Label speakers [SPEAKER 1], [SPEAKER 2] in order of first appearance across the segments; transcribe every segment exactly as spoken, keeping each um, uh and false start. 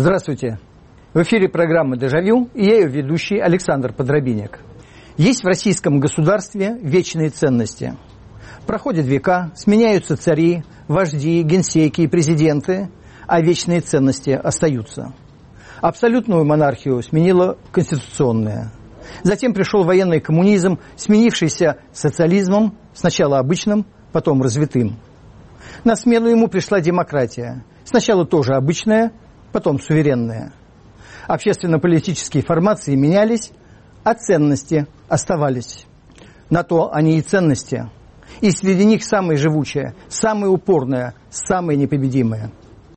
[SPEAKER 1] Здравствуйте. В эфире программа «Дежавю» и я ее ведущий Александр Подробинек. Есть в российском государстве вечные ценности. Проходят века, сменяются цари, вожди, генсеки и президенты, а вечные ценности остаются. Абсолютную монархию сменила конституционная. Затем пришел военный коммунизм, сменившийся социализмом, сначала обычным, потом развитым. На смену ему пришла демократия. Сначала тоже обычная, потом суверенная. Общественно-политические формации менялись, а ценности оставались. На то они и ценности. И среди них самая живучая, самая упорная, самая непобедимая.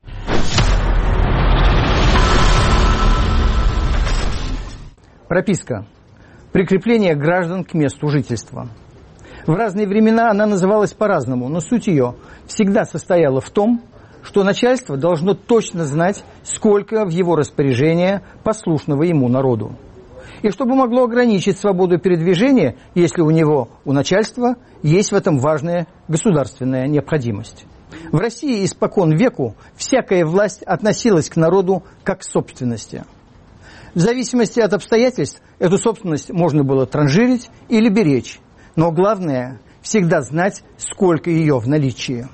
[SPEAKER 1] Прописка. Прикрепление граждан к месту жительства. В разные времена она называлась по-разному, но суть ее всегда состояла в том, что начальство должно точно знать, сколько в его распоряжении послушного ему народу. И чтобы могло ограничить свободу передвижения, если у него, у начальства, есть в этом важная государственная необходимость. В России испокон веку всякая власть относилась к народу как к собственности. В зависимости от обстоятельств эту собственность можно было транжирить или беречь, но главное – всегда знать, сколько ее в наличии.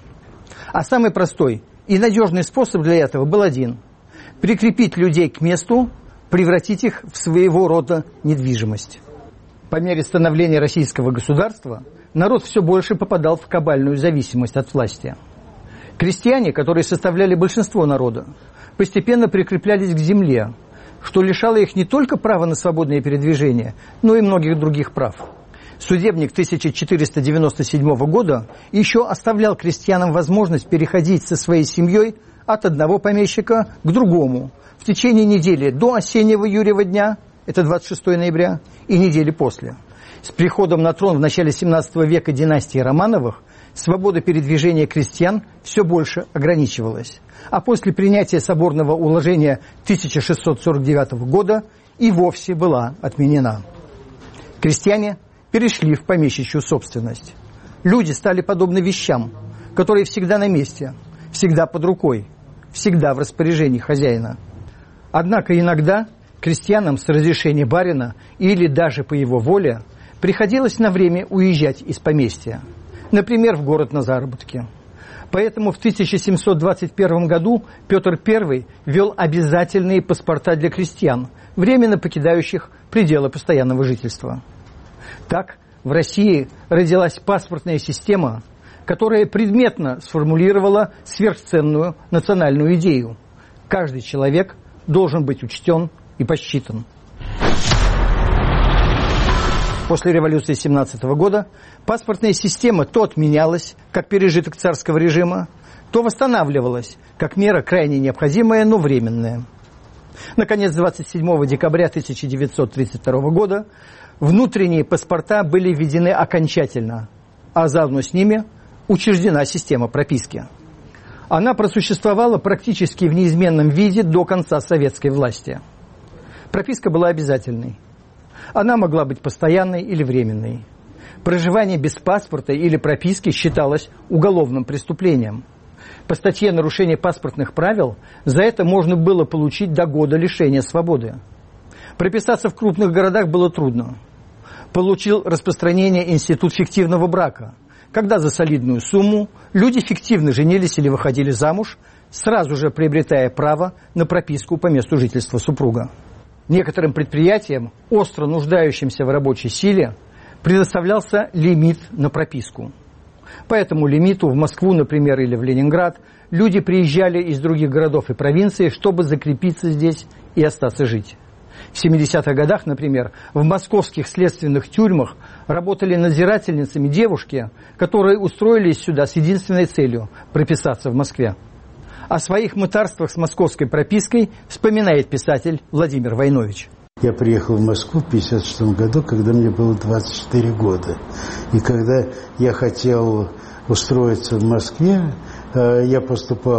[SPEAKER 1] А самый простой и надежный способ для этого был один – прикрепить людей к месту, превратить их в своего рода недвижимость. По мере становления российского государства народ все больше попадал в кабальную зависимость от власти. Крестьяне, которые составляли большинство народа, постепенно прикреплялись к земле, что лишало их не только права на свободное передвижение, но и многих других прав. Судебник тысяча четыреста девяносто седьмого года еще оставлял крестьянам возможность переходить со своей семьей от одного помещика к другому в течение недели до осеннего Юрьева дня, это двадцать шестого ноября, и недели после. С приходом на трон в начале семнадцатого века династии Романовых свобода передвижения крестьян все больше ограничивалась, а после принятия соборного уложения тысяча шестьсот сорок девятого года и вовсе была отменена. Крестьяне перешли в помещичью собственность. Люди стали подобны вещам, которые всегда на месте, всегда под рукой, всегда в распоряжении хозяина. Однако иногда крестьянам с разрешения барина или даже по его воле приходилось на время уезжать из поместья, например, в город на заработки. Поэтому в тысяча семьсот двадцать первом году Петр Первый ввел обязательные паспорта для крестьян, временно покидающих пределы постоянного жительства. Так в России родилась паспортная система, которая предметно сформулировала сверхценную национальную идею. Каждый человек должен быть учтен и посчитан. После революции семнадцатого года паспортная система то отменялась, как пережиток царского режима, то восстанавливалась, как мера крайне необходимая, но временная. Наконец, двадцать седьмого декабря тысяча девятьсот тридцать второго года внутренние паспорта были введены окончательно, а заодно с ними учреждена система прописки. Она просуществовала практически в неизменном виде до конца советской власти. Прописка была обязательной. Она могла быть постоянной или временной. Проживание без паспорта или прописки считалось уголовным преступлением. По статье «Нарушение паспортных правил» за это можно было получить до года лишения свободы. Прописаться в крупных городах было трудно. Получил распространение институт фиктивного брака, когда за солидную сумму люди фиктивно женились или выходили замуж, сразу же приобретая право на прописку по месту жительства супруга. Некоторым предприятиям, остро нуждающимся в рабочей силе, предоставлялся лимит на прописку. По этому лимиту в Москву, например, или в Ленинград люди приезжали из других городов и провинций, чтобы закрепиться здесь и остаться жить. В семидесятых годах, например, в московских следственных тюрьмах работали надзирательницами девушки, которые устроились сюда с единственной целью – прописаться в Москве. О своих мытарствах с московской пропиской вспоминает писатель Владимир Войнович.
[SPEAKER 2] Я приехал в Москву в пятьдесят шестом году, когда мне было двадцать четыре года. И когда я хотел устроиться в Москве, я поступал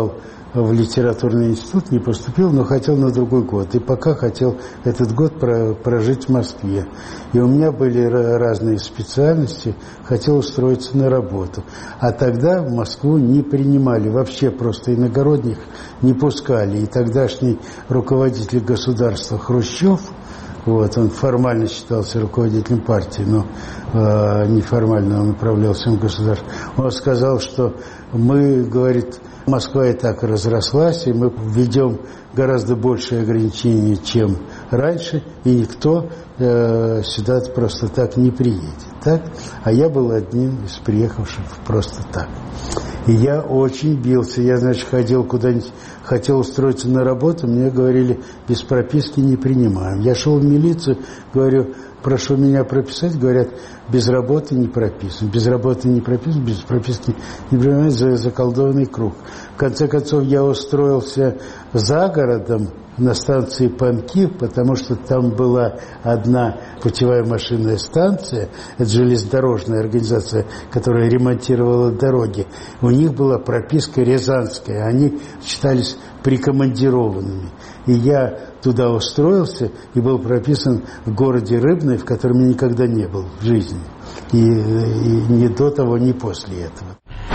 [SPEAKER 2] в литературный институт, не поступил, но хотел на другой год. И пока хотел этот год прожить в Москве. И у меня были разные специальности, хотел устроиться на работу. А тогда в Москву не принимали, вообще просто иногородних не пускали. И тогдашний руководитель государства Хрущев, вот, он формально считался руководителем партии, но э, неформально он управлял всем государством. Он сказал, что мы, говорит, Москва и так разрослась, и мы введем гораздо большие ограничения, чем раньше, и никто э, сюда просто так не приедет. Так? А я был одним из приехавших просто так. И я очень бился. Я, значит, ходил куда-нибудь, хотел устроиться на работу, мне говорили, без прописки не принимаем. Я шел в милицию, говорю, прошу меня прописать, говорят, без работы не прописан. Без работы не прописан, без прописки не принимаем, за заколдованный круг. В конце концов, я устроился за городом на станции Панки, потому что там была одна путевая машинная станция, это железнодорожная организация, которая ремонтировала дороги. У них была прописка рязанская, они считались прикомандированными. И я туда устроился и был прописан в городе Рыбной, в котором я никогда не был в жизни. И, и ни до того, ни после этого.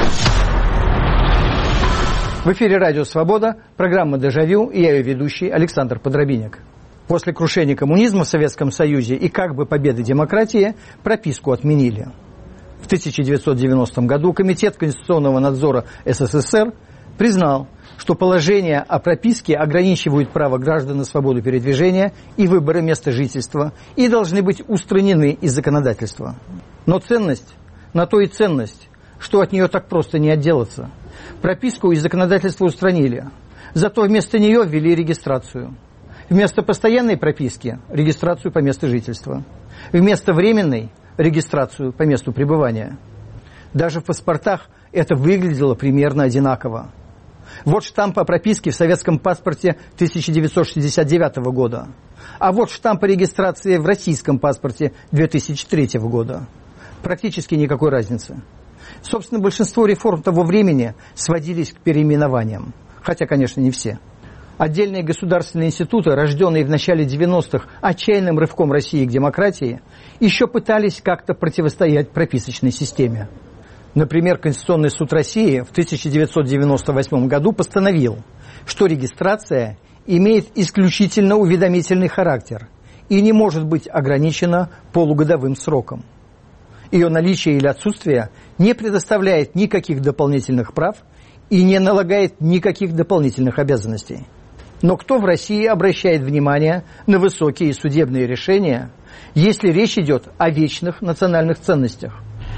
[SPEAKER 1] В эфире «Радио Свобода», программа «Дежавю», и я ее ведущий Александр Подробинник. После крушения коммунизма в Советском Союзе и как бы победы демократии прописку отменили. В тысяча девятьсот девяностом году Комитет Конституционного надзора СССР признал, что положения о прописке ограничивают право граждан на свободу передвижения и выбора места жительства и должны быть устранены из законодательства. Но ценность, на то и ценность, что от нее так просто не отделаться. Прописку из законодательства устранили, зато вместо нее ввели регистрацию. Вместо постоянной прописки – регистрацию по месту жительства. Вместо временной – регистрацию по месту пребывания. Даже в паспортах это выглядело примерно одинаково. Вот штамп о прописке в советском паспорте тысяча девятьсот шестьдесят девятого года. А вот штамп о регистрации в российском паспорте две тысячи третьего года. Практически никакой разницы. Собственно, большинство реформ того времени сводились к переименованиям. Хотя, конечно, не все. Отдельные государственные институты, рожденные в начале девяностых отчаянным рывком России к демократии, еще пытались как-то противостоять прописочной системе. Например, Конституционный суд России в тысяча девятьсот девяносто восьмом году постановил, что регистрация имеет исключительно уведомительный характер и не может быть ограничена полугодовым сроком. Ее наличие или отсутствие не предоставляет никаких дополнительных прав и не налагает никаких дополнительных обязанностей. Но кто в России обращает внимание на высокие судебные решения, если речь идет о вечных национальных ценностях?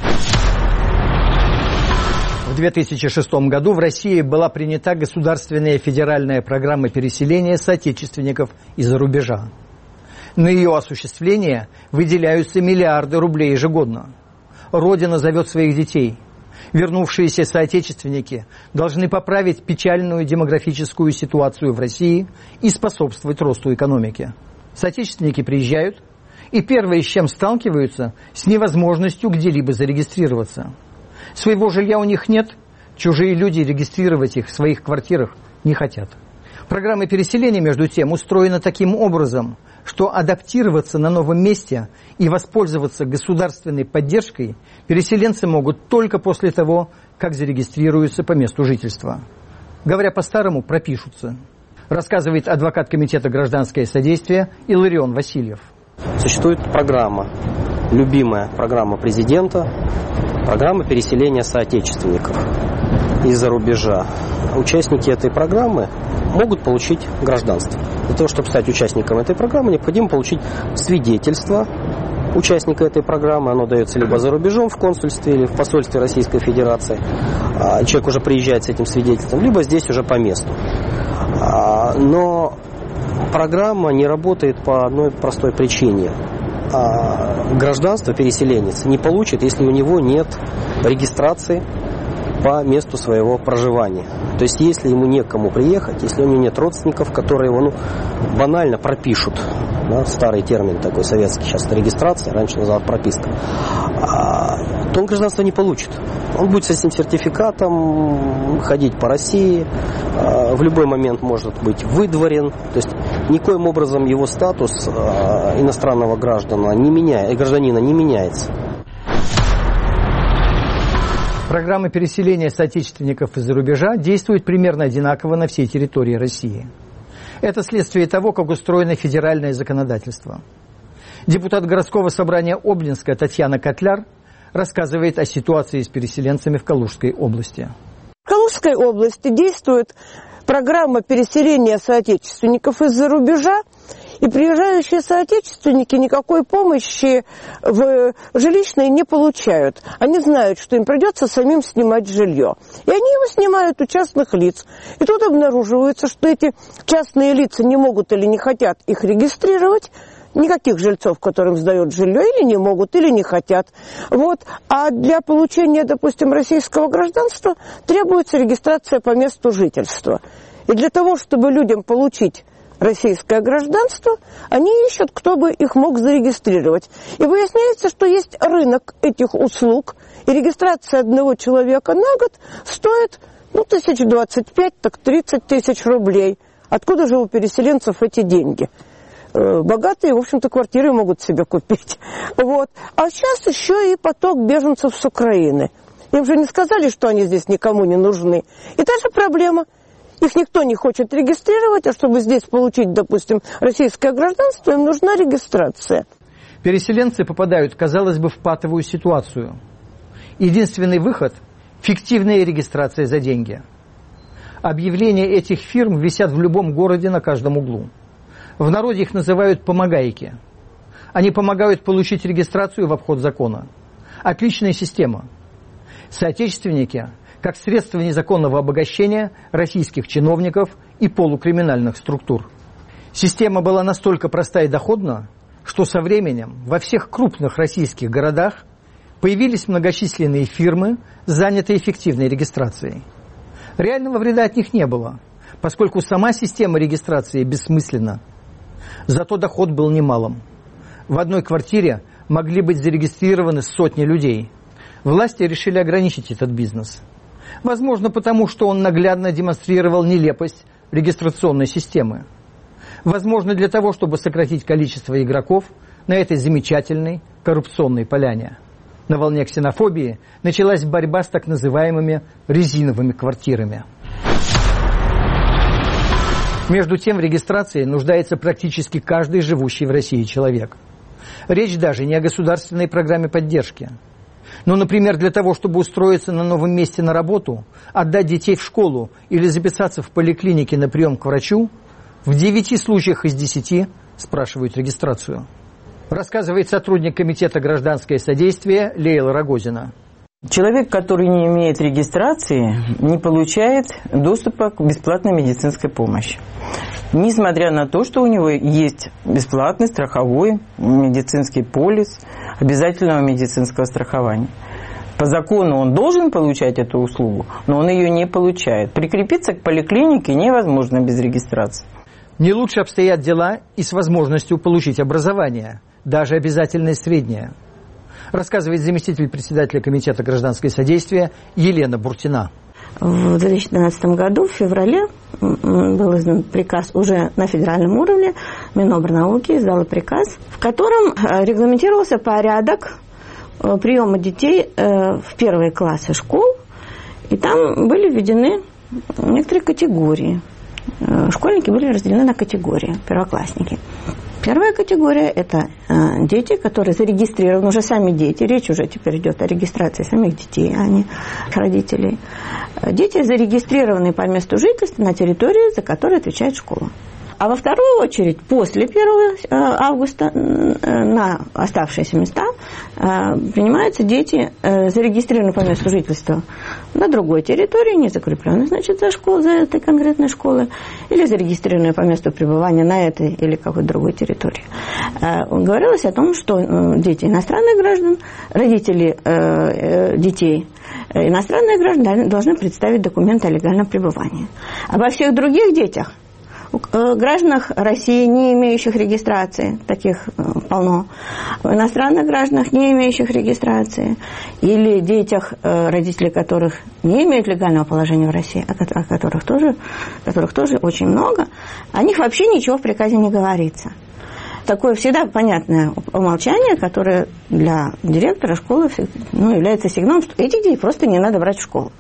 [SPEAKER 1] В две тысячи шестом году в России была принята государственная федеральная программа переселения соотечественников из-за рубежа. На ее осуществление выделяются миллиарды рублей ежегодно. Родина зовет своих детей. Вернувшиеся соотечественники должны поправить печальную демографическую ситуацию в России и способствовать росту экономики. Соотечественники приезжают, и первое, с чем сталкиваются, с невозможностью где-либо зарегистрироваться. Своего жилья у них нет, чужие люди регистрировать их в своих квартирах не хотят. Программа переселения, между тем, устроена таким образом, что адаптироваться на новом месте и воспользоваться государственной поддержкой переселенцы могут только после того, как зарегистрируются по месту жительства. Говоря по-старому, пропишутся. Рассказывает адвокат Комитета гражданское содействие Илларион Васильев.
[SPEAKER 3] Существует программа, любимая программа президента, программа переселения соотечественников из-за рубежа. Участники этой программы могут получить гражданство. Для того, чтобы стать участником этой программы, необходимо получить свидетельство участника этой программы. Оно дается либо за рубежом в консульстве или в посольстве Российской Федерации. Человек уже приезжает с этим свидетельством, либо здесь уже по месту. Но программа не работает по одной простой причине. Гражданство переселенец не получит, если у него нет регистрации по месту своего проживания. То есть, если ему некому приехать, если у него нет родственников, которые его ну, банально пропишут да, старый термин такой советский, сейчас это регистрация, раньше называлась прописка, а, то он гражданство не получит. Он будет с этим сертификатом ходить по России, а, в любой момент может быть выдворен, то есть никоим образом его статус а, иностранного гражданина не меняет, гражданина не меняется.
[SPEAKER 1] Программа переселения соотечественников из-за рубежа действует примерно одинаково на всей территории России. Это следствие того, как устроено федеральное законодательство. Депутат городского собрания Обнинска Татьяна Котляр рассказывает о ситуации с переселенцами в Калужской области.
[SPEAKER 4] В Калужской области действует программа переселения соотечественников из-за рубежа, и приезжающие соотечественники никакой помощи в жилищной не получают. Они знают, что им придется самим снимать жилье. И они его снимают у частных лиц. И тут обнаруживается, что эти частные лица не могут или не хотят их регистрировать. Никаких жильцов, которым сдают жилье, или не могут, или не хотят. Вот. А для получения, допустим, российского гражданства требуется регистрация по месту жительства. И для того, чтобы людям получить российское гражданство, они ищут, кто бы их мог зарегистрировать. И выясняется, что есть рынок этих услуг, и регистрация одного человека на год стоит, ну, тысяч двадцать пять, так тридцать тысяч рублей. Откуда же у переселенцев эти деньги? Богатые, в общем-то, квартиры могут себе купить. Вот. А сейчас еще и поток беженцев с Украины. Им же не сказали, что они здесь никому не нужны. И та же проблема. Их никто не хочет регистрировать, а чтобы здесь получить, допустим, российское гражданство, им нужна регистрация.
[SPEAKER 1] Переселенцы попадают, казалось бы, в патовую ситуацию. Единственный выход – фиктивная регистрация за деньги. Объявления этих фирм висят в любом городе на каждом углу. В народе их называют «помогайки». Они помогают получить регистрацию в обход закона. Отличная система. Соотечественники – как средство незаконного обогащения российских чиновников и полукриминальных структур. Система была настолько проста и доходна, что со временем во всех крупных российских городах появились многочисленные фирмы, занятые эффективной регистрацией. Реального вреда от них не было, поскольку сама система регистрации бессмысленна. Зато доход был немалым. В одной квартире могли быть зарегистрированы сотни людей. Власти решили ограничить этот бизнес. Возможно, потому что он наглядно демонстрировал нелепость регистрационной системы. Возможно, для того, чтобы сократить количество игроков на этой замечательной коррупционной поляне. На волне ксенофобии началась борьба с так называемыми резиновыми квартирами. Между тем, в регистрации нуждается практически каждый живущий в России человек. Речь даже не о государственной программе поддержки. Ну, например, для того, чтобы устроиться на новом месте на работу, отдать детей в школу или записаться в поликлинике на прием к врачу, в девяти случаях из десяти спрашивают регистрацию. Рассказывает сотрудник комитета «Гражданское содействие» Лейла Рогозина.
[SPEAKER 5] Человек, который не имеет регистрации, не получает доступа к бесплатной медицинской помощи. Несмотря на то, что у него есть бесплатный страховой медицинский полис обязательного медицинского страхования. По закону он должен получать эту услугу, но он ее не получает. Прикрепиться к поликлинике невозможно без регистрации.
[SPEAKER 1] Не лучше обстоят дела и с возможностью получить образование, даже обязательное среднее. Рассказывает заместитель председателя комитета «Гражданское содействие» Елена Буртина.
[SPEAKER 6] В две тысячи двенадцатом году, в феврале, был издан приказ уже на федеральном уровне. Минобрнауки издала приказ, в котором регламентировался порядок приема детей в первые классы школ. И там были введены некоторые категории. Школьники были разделены на категории, первоклассники. Первая категория – это дети, которые зарегистрированы, уже сами дети, речь уже теперь идет о регистрации самих детей, а не родителей. Дети, зарегистрированные по месту жительства на территории, за которую отвечает школа. А во вторую очередь, после первого августа, на оставшиеся места принимаются дети, зарегистрированные по месту жительства на другой территории, не закрепленные, значит, за школу, за этой конкретной школы, или зарегистрированные по месту пребывания на этой или какой-то другой территории. Говорилось о том, что дети иностранных граждан, родители детей иностранных граждан должны представить документы о легальном пребывании. А во всех других детях В гражданах России, не имеющих регистрации, таких полно, в иностранных гражданах, не имеющих регистрации, или детях, родители которых не имеют легального положения в России, о которых тоже, которых тоже очень много, о них вообще ничего в приказе не говорится. Такое всегда понятное умолчание, которое для директора школы, ну, является сигналом, что этих детей просто не надо брать в школу.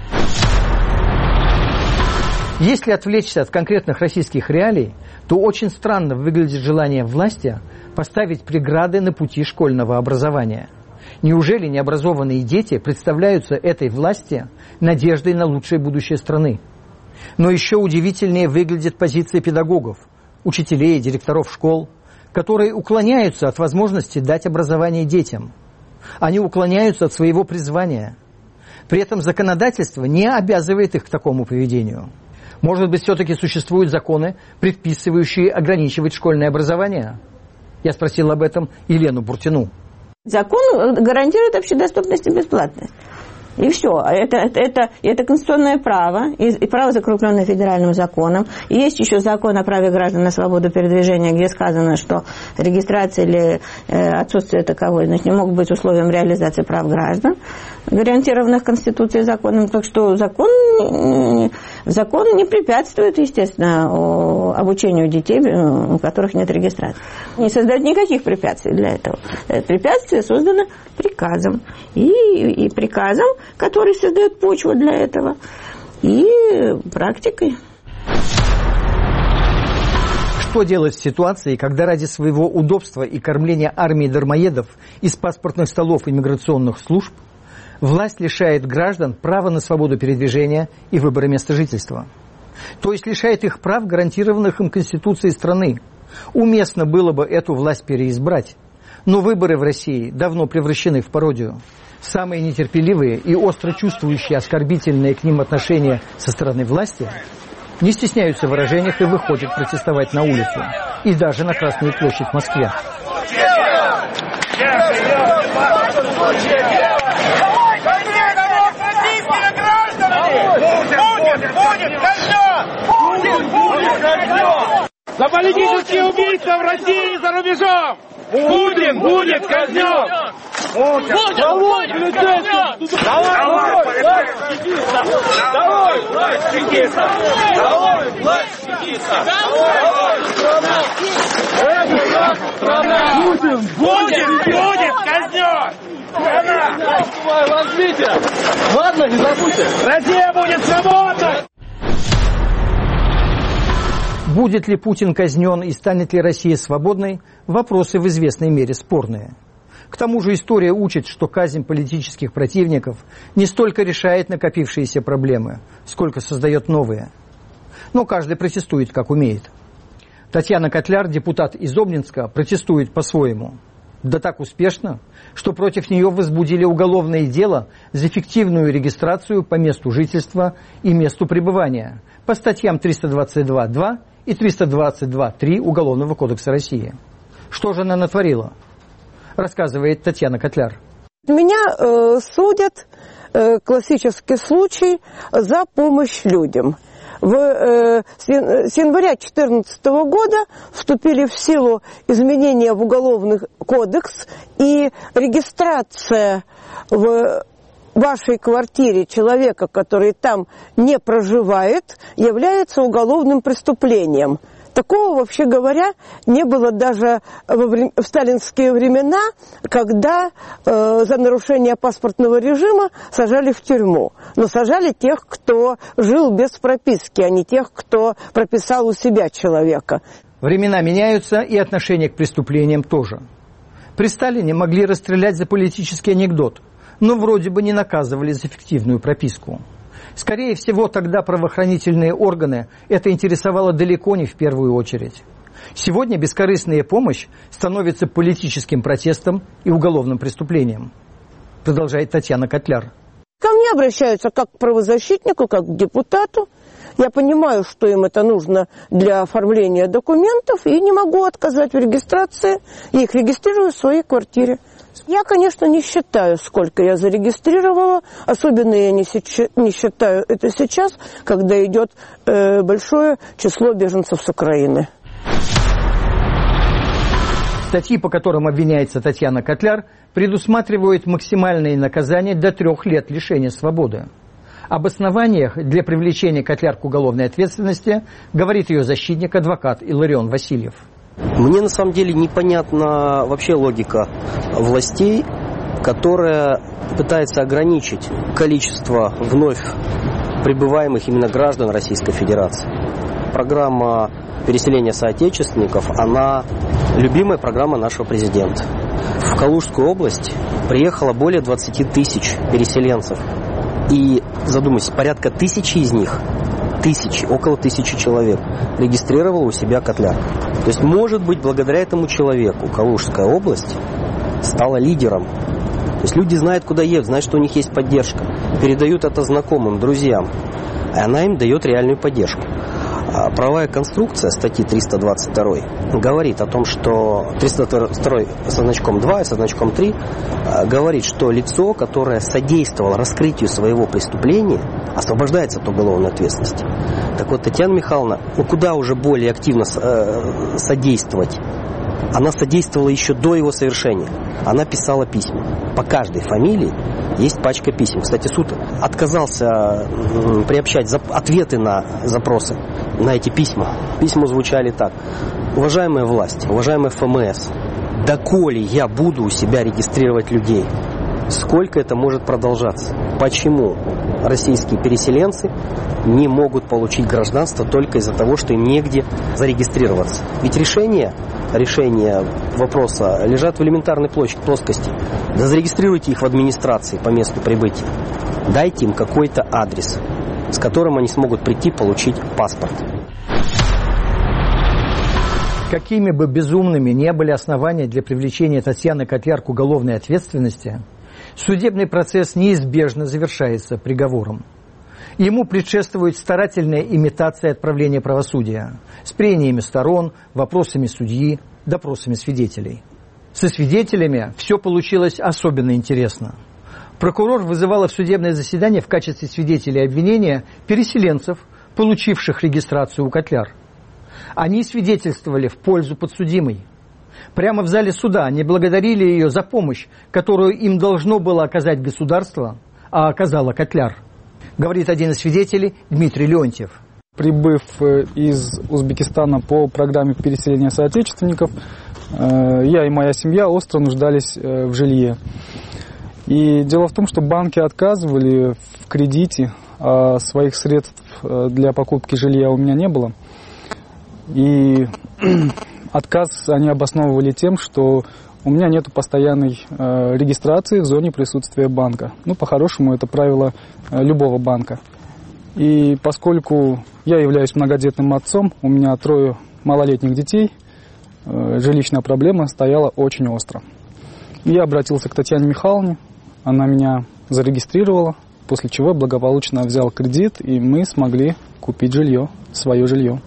[SPEAKER 1] Если отвлечься от конкретных российских реалий, то очень странно выглядит желание власти поставить преграды на пути школьного образования. Неужели необразованные дети представляются этой власти надеждой на лучшее будущее страны? Но еще удивительнее выглядит позиция педагогов, учителей, директоров школ, которые уклоняются от возможности дать образование детям. Они уклоняются от своего призвания. При этом законодательство не обязывает их к такому поведению. Может быть, все-таки существуют законы, предписывающие ограничивать школьное образование? Я спросил об этом Елену Буртину.
[SPEAKER 6] Закон гарантирует общедоступность и бесплатность. И все. Это, это, это, это конституционное право, и, и право, закрепленное федеральным законом. И есть еще закон о праве граждан на свободу передвижения, где сказано, что регистрация или э, отсутствие таковой, значит, не могут быть условием реализации прав граждан, гарантированных Конституцией и законом. Так что закон, закон не препятствует, естественно, обучению детей, у которых нет регистрации. Не создает никаких препятствий для этого. Препятствия созданы приказом. И, и приказом, который создает почву для этого, и практикой.
[SPEAKER 1] Что делать в ситуации, когда ради своего удобства и кормления армии дармоедов из паспортных столов иммиграционных служб власть лишает граждан права на свободу передвижения и выбора места жительства? То есть лишает их прав, гарантированных им Конституцией страны. Уместно было бы эту власть переизбрать. Но выборы в России давно превращены в пародию. Самые нетерпеливые и остро чувствующие оскорбительные к ним отношения со стороны власти не стесняются в выражениях и выходят протестовать на улицу. И даже на Красную площадь в Москве.
[SPEAKER 7] За политические убийства в России и за рубежом! Путин будет казнен! Будет, давай, будет казнен! Давай, давай, власть чекиста! Давай, власть чекиста! Давай, страна! Путин будет, будет казнен! Возьмите! Ладно, не забудьте! Россия будет свободна!
[SPEAKER 1] Будет ли Путин казнен и станет ли Россия свободной – вопросы в известной мере спорные. К тому же история учит, что казнь политических противников не столько решает накопившиеся проблемы, сколько создает новые. Но каждый протестует, как умеет. Татьяна Котляр, депутат из Обнинска, протестует по-своему. Да так успешно, что против нее возбудили уголовное дело за фиктивную регистрацию по месту жительства и месту пребывания по статьям триста двадцать два два и триста двадцать два три Уголовного кодекса России. Что же она натворила? Рассказывает Татьяна Котляр.
[SPEAKER 4] Меня э, судят, э, классический случай, за помощь людям. В, э, с января две тысячи четырнадцатого года вступили в силу изменения в Уголовный кодекс, и регистрация в вашей квартире человека, который там не проживает, является уголовным преступлением. Такого, вообще говоря, не было даже во вре- в сталинские времена, когда э, за нарушение паспортного режима сажали в тюрьму. Но сажали тех, кто жил без прописки, а не тех, кто прописал у себя человека.
[SPEAKER 1] Времена меняются, и отношение к преступлениям тоже. При Сталине могли расстрелять за политический анекдот, но вроде бы не наказывали за фиктивную прописку. Скорее всего, тогда правоохранительные органы это интересовало далеко не в первую очередь. Сегодня бескорыстная помощь становится политическим протестом и уголовным преступлением, продолжает Татьяна Котляр.
[SPEAKER 4] Ко мне обращаются как к правозащитнику, как к депутату. Я понимаю, что им это нужно для оформления документов, и не могу отказать в регистрации. Я их регистрирую в своей квартире. Я, конечно, не считаю, сколько я зарегистрировала. Особенно я не, сеч... не считаю это сейчас, когда идет э, большое число беженцев с Украины.
[SPEAKER 1] Статьи, по которым обвиняется Татьяна Котляр, предусматривают максимальные наказания до трех лет лишения свободы. Об основаниях для привлечения Котляр к уголовной ответственности говорит ее защитник, адвокат Илларион Васильев.
[SPEAKER 3] Мне на самом деле непонятна вообще логика властей, которая пытается ограничить количество вновь прибываемых именно граждан Российской Федерации. Программа переселения соотечественников, она любимая программа нашего президента. В Калужскую область приехало более двадцати тысяч переселенцев. И, задумайтесь, порядка тысячи из них, тысячи, около тысячи человек, регистрировало у себя Котляр. То есть, может быть, благодаря этому человеку Калужская область стала лидером. То есть люди знают, куда едут, знают, что у них есть поддержка. Передают это знакомым, друзьям. И она им дает реальную поддержку. А правовая конструкция статьи триста двадцать два говорит о том, что триста двадцать два со значком два и со значком три говорит, что лицо, которое содействовало раскрытию своего преступления, освобождается от уголовной ответственности. Так вот, Татьяна Михайловна, ну куда уже более активно э, содействовать? Она содействовала еще до его совершения. Она писала письма. По каждой фамилии есть пачка писем. Кстати, суд отказался приобщать ответы на запросы, на эти письма. Письма звучали так. Уважаемая власть, уважаемая эф эм эс, доколе я буду у себя регистрировать людей? Сколько это может продолжаться? Почему российские переселенцы не могут получить гражданство только из-за того, что им негде зарегистрироваться? Ведь решение, решение вопроса лежат в элементарной плоскости. Да зарегистрируйте их в администрации по месту прибытия. Дайте им какой-то адрес, с которым они смогут прийти получить паспорт.
[SPEAKER 1] Какими бы безумными ни были основания для привлечения Татьяны Котляр к уголовной ответственности, судебный процесс неизбежно завершается приговором. Ему предшествует старательная имитация отправления правосудия с прениями сторон, вопросами судьи, допросами свидетелей. Со свидетелями все получилось особенно интересно. Прокурор вызывала в судебное заседание в качестве свидетелей обвинения переселенцев, получивших регистрацию у Котляр. Они свидетельствовали в пользу подсудимой. Прямо в зале суда они благодарили ее за помощь, которую им должно было оказать государство, а оказала Котляр, говорит один из свидетелей Дмитрий Леонтьев.
[SPEAKER 8] Прибыв из Узбекистана по программе переселения соотечественников, я и моя семья остро нуждались в жилье. И дело в том, что банки отказывали в кредите, а своих средств для покупки жилья у меня не было. И отказ они обосновывали тем, что у меня нет постоянной э, регистрации в зоне присутствия банка. Ну, по-хорошему, это правило э, любого банка. И поскольку я являюсь многодетным отцом, у меня трое малолетних детей, э, жилищная проблема стояла очень остро. Я обратился к Татьяне Михайловне, она меня зарегистрировала, после чего благополучно взял кредит, и мы смогли купить жилье, свое жилье.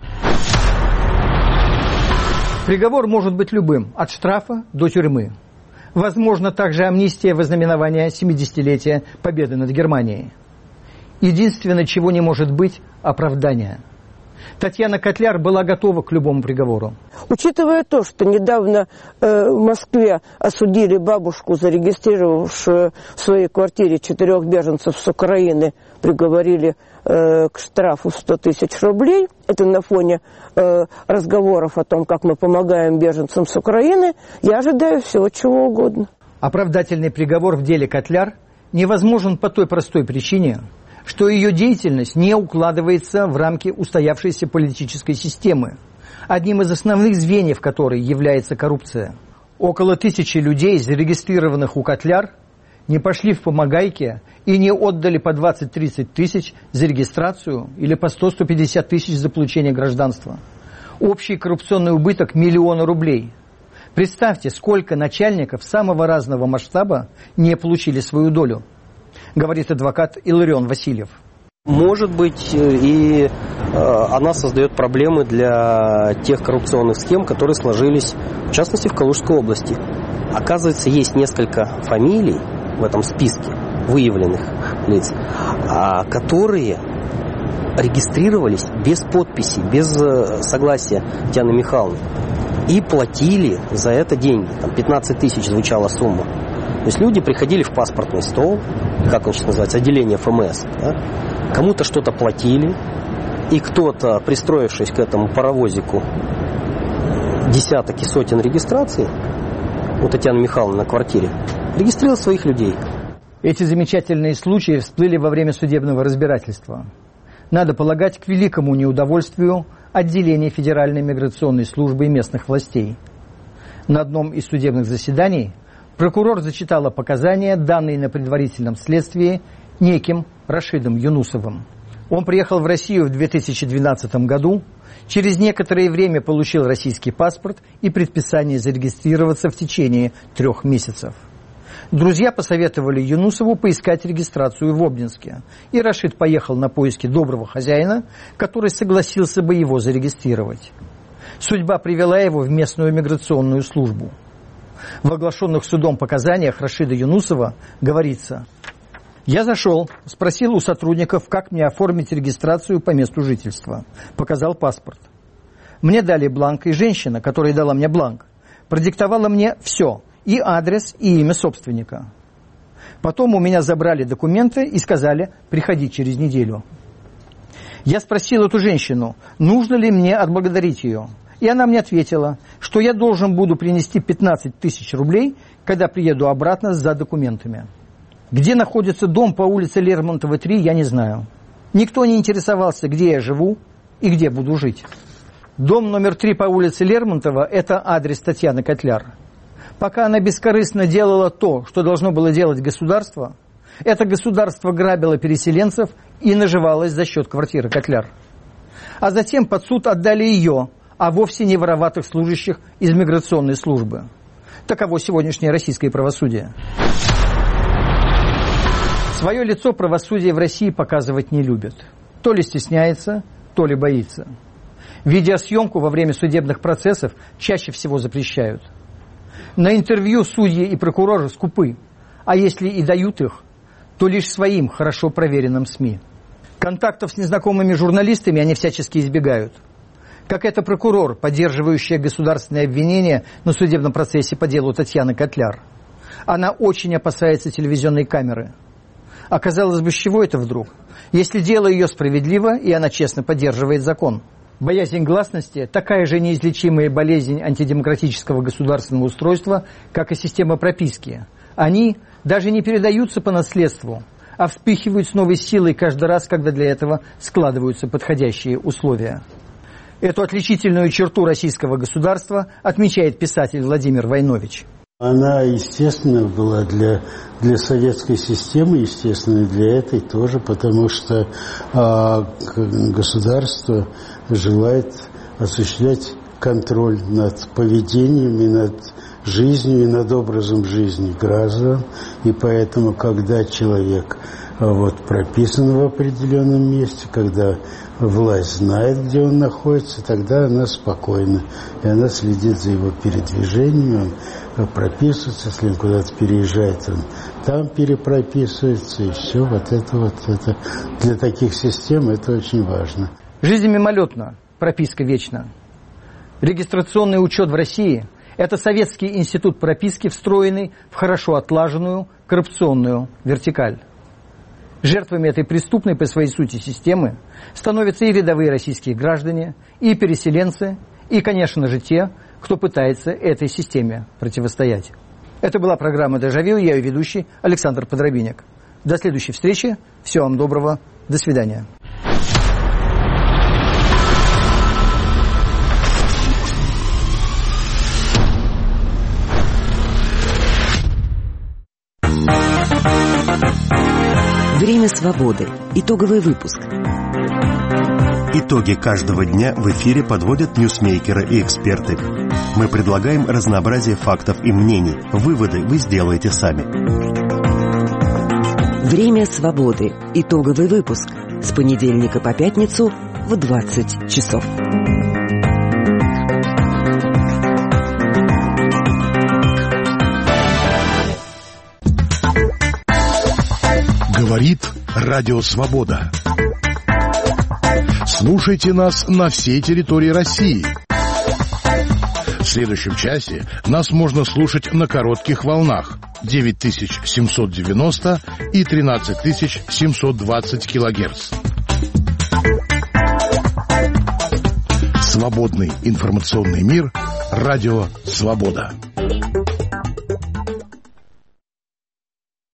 [SPEAKER 1] Приговор может быть любым, от штрафа до тюрьмы. Возможно также амнистия во знаменование семидесятилетия победы над Германией. Единственное, чего не может быть – оправдание. Татьяна Котляр была готова к любому приговору.
[SPEAKER 4] Учитывая то, что недавно э, в Москве осудили бабушку, зарегистрировавшую в своей квартире четырех беженцев с Украины, приговорили э, к штрафу в сто тысяч рублей, это на фоне э, разговоров о том, как мы помогаем беженцам с Украины, я ожидаю всего чего угодно.
[SPEAKER 1] Оправдательный приговор в деле Котляр невозможен по той простой причине, что ее деятельность не укладывается в рамки устоявшейся политической системы, одним из основных звеньев которой является коррупция. Около тысячи людей, зарегистрированных у Котляр, не пошли в помогайки и не отдали по двадцать-тридцать тысяч за регистрацию или по сто - сто пятьдесят тысяч за получение гражданства. Общий коррупционный убыток – миллионы рублей. Представьте, сколько начальников самого разного масштаба не получили свою долю, говорит адвокат Илларион Васильев.
[SPEAKER 3] Может быть, и э, она создает проблемы для тех коррупционных схем, которые сложились, в частности, в Калужской области. Оказывается, есть несколько фамилий в этом списке выявленных лиц, которые регистрировались без подписи, без согласия Татьяны Михайловны. И платили за это деньги. Там пятнадцать тысяч звучала сумма. То есть люди приходили в паспортный стол, как он сейчас называется, отделение эф эм эс, да? Кому-то что-то платили, и кто-то, пристроившись к этому паровозику десяток и сотен регистраций, у Татьяны Михайловны на квартире, регистрировал своих людей.
[SPEAKER 1] Эти замечательные случаи всплыли во время судебного разбирательства. Надо полагать, к великому неудовольствию отделения Федеральной миграционной службы и местных властей. На одном из судебных заседаний прокурор зачитала показания, данные на предварительном следствии неким Рашидом Юнусовым. Он приехал в Россию в две тысячи двенадцатом году, через некоторое время получил российский паспорт и предписание зарегистрироваться в течение трех месяцев. Друзья посоветовали Юнусову поискать регистрацию в Обнинске, и Рашид поехал на поиски доброго хозяина, который согласился бы его зарегистрировать. Судьба привела его в местную миграционную службу. В оглашенных судом показаниях Рашида Юнусова говорится: «Я зашел, спросил у сотрудников, как мне оформить регистрацию по месту жительства. Показал паспорт. Мне дали бланк, и женщина, которая дала мне бланк, продиктовала мне все, и адрес, и имя собственника. Потом у меня забрали документы и сказали: приходи через неделю. Я спросил эту женщину, нужно ли мне отблагодарить ее. И она мне ответила, что я должен буду принести пятнадцать тысяч рублей, когда приеду обратно за документами. Где находится дом по улице Лермонтова, три, я не знаю. Никто не интересовался, где я живу и где буду жить. Дом номер три по улице Лермонтова – это адрес Татьяны Котляр. Пока она бескорыстно делала то, что должно было делать государство, это государство грабило переселенцев и наживалось за счет квартиры Котляр. А затем под суд отдали ее, а вовсе не вороватых служащих из миграционной службы. Таково сегодняшнее российское правосудие. Свое лицо правосудие в России показывать не любит. То ли стесняется, то ли боится. Видеосъемку во время судебных процессов чаще всего запрещают. На интервью судьи и прокуроры скупы, а если и дают их, то лишь своим хорошо проверенным СМИ. Контактов с незнакомыми журналистами они всячески избегают. Как это прокурор, поддерживающая государственное обвинение на судебном процессе по делу Татьяны Котляр. Она очень опасается телевизионной камеры. А казалось бы, с чего это вдруг? Если дело ее справедливо, и она честно поддерживает закон. Боязнь гласности – такая же неизлечимая болезнь антидемократического государственного устройства, как и система прописки. Они даже не передаются по наследству, а вспыхивают с новой силой каждый раз, когда для этого складываются подходящие условия. Эту отличительную черту российского государства отмечает писатель Владимир Войнович.
[SPEAKER 2] Она, естественно, была для, для советской системы, естественно, и для этой тоже, потому что а, государство желает осуществлять контроль над поведением и над жизнью, и над образом жизни граждан. И поэтому, когда человек вот, прописан в определенном месте, когда власть знает, где он находится, тогда она спокойна. И она следит за его передвижением, он прописывается, если он куда-то переезжает, он там перепрописывается, и все. Вот это вот это для таких систем это очень важно.
[SPEAKER 1] Жизнь мимолетна, прописка вечна. Регистрационный учет в России – это советский институт прописки, встроенный в хорошо отлаженную коррупционную вертикаль. Жертвами этой преступной по своей сути системы становятся и рядовые российские граждане, и переселенцы, и, конечно же, те, кто пытается этой системе противостоять. Это была программа «Дежавю», я ее ведущий Александр Подробинек. До следующей встречи, всего вам доброго, до свидания.
[SPEAKER 9] Время свободы. Итоговый выпуск.
[SPEAKER 10] Итоги каждого дня в эфире подводят ньюсмейкеры и эксперты. Мы предлагаем разнообразие фактов и мнений. Выводы вы сделаете сами.
[SPEAKER 9] Время свободы. Итоговый выпуск. С понедельника по пятницу в двадцать часов.
[SPEAKER 11] Говорит Радио Свобода. Слушайте нас на всей территории России. В следующем часе нас можно слушать на коротких волнах девять тысяч семьсот девяносто и тринадцать тысяч семьсот двадцать килогерц. Свободный информационный мир. Радио Свобода.